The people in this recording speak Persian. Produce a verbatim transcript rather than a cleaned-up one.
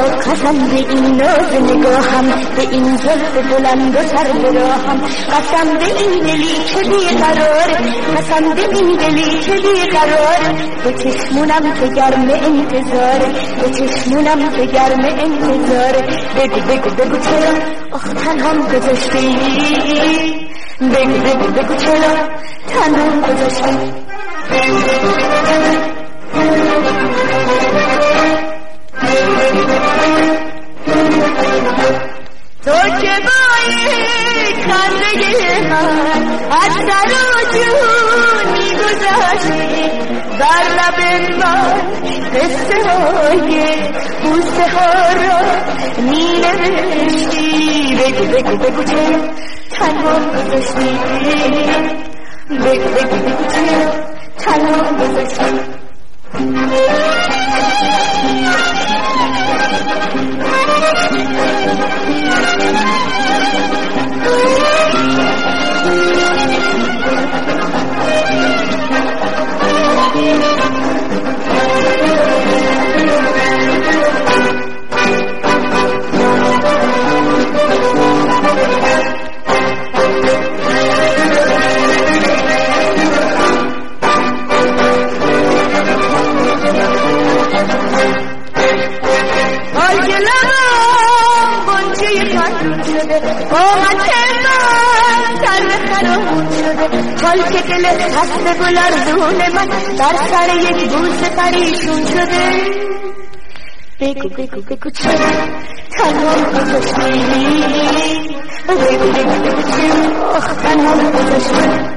قسم به این ناز نگاهم، به این زلف بلند و سر براهم، قسم به این دلی که بیقرار، قسم به این دلی که بیقرار، به چشمونم که گرم انتظار، به چشمونم که گرم انتظار. بگو بگو بگو چرا آخ تنهام گذاشتی، بگو بگو بگو چرا تنهام گذاشتی. تو که با یک خنده من از سر و جون می‌گذشتی، بر لب من قصه های بوسه ها را می‌نوشتی. بگو بگو بگو چرا تنها گذاشتی، بگو بگو بگو چرا تنها گذاشتی. حال که دل خسته و لرزون من در سر یک بوسه پریشون شده. بگو بگو بگو چرا تنها گذاشتی، بگو بگو بگو چرا آخ تنها گذاشتی.